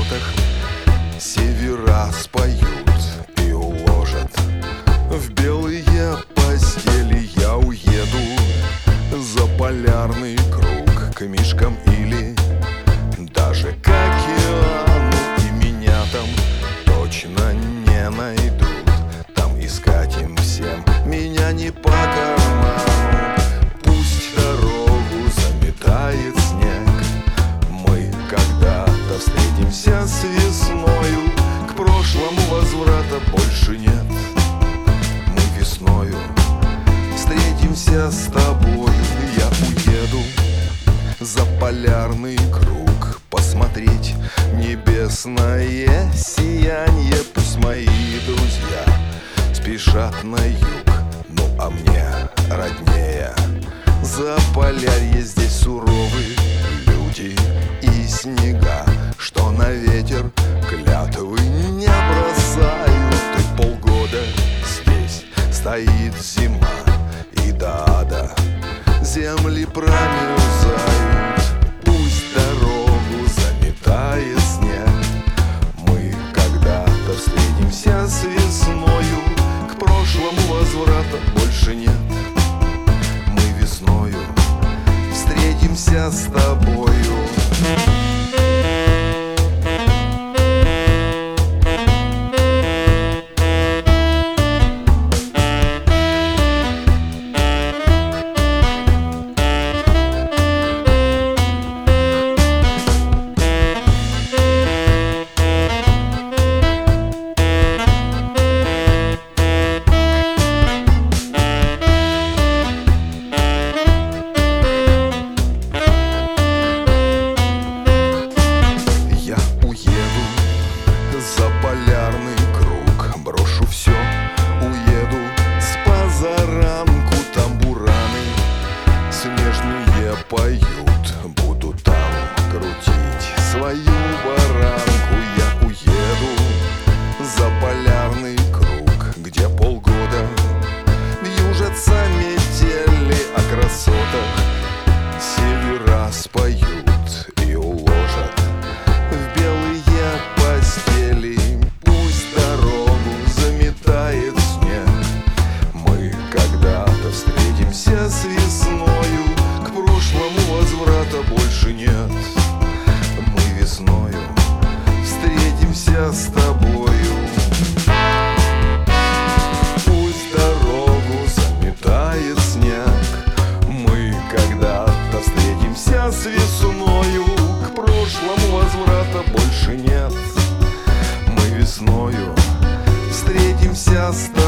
возвратах севера споют и уложат в белые постели. Я уеду за полярный круг к мишкам или даже к океану, и меня там точно не найдут. Там искать им всем меня не по карману. Пусть дорогу заметает снег, мы когда-то встретимся с весною. К прошлому возврата больше нет. Мы весною встретимся с тобою. Я уеду за полярный круг посмотреть небесное сияние. Пусть мои друзья спешат на юг, ну а мне роднее Заполярье. Здесь суровые люди и снега, что на ветер клятвы не бросают. И полгода здесь стоит зима, и до ада земли промерзают. Пусть дорогу заметает снег, мы когда-то встретимся с весною. К прошлому возврата больше нет. Мы весною встретимся с тобою. За полярный круг брошу все, уеду с позаранку. Тамбураны снежные поют, буду там крутить свою баранку. Я уеду за полярный круг, где полгода вьюжатся метели. О красотах севера споют и уложат в белые постели. Пусть дорогу заметает снег, мы когда-то встретимся с весною. К прошлому возврата больше нет. Мы весною встретимся с тобою. Пусть дорогу заметает снег, мы когда-то встретимся с весною. К прошлому возврата больше нет. Мы весною встретимся с тобой.